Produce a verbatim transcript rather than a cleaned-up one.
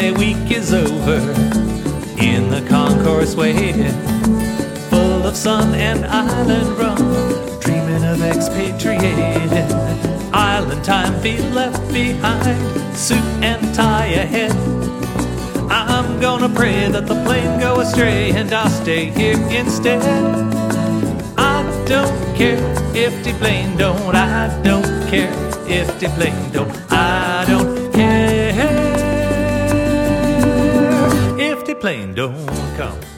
holiday week is over, in the concourse waiting, full of sun and island rum, dreaming of expatriating. Island time, feet left behind, suit and tie ahead. I'm gonna pray that the plane go astray and I'll stay here instead. I don't care if the plane don't, I don't care if the plane don't, I don't care if the plane don't come.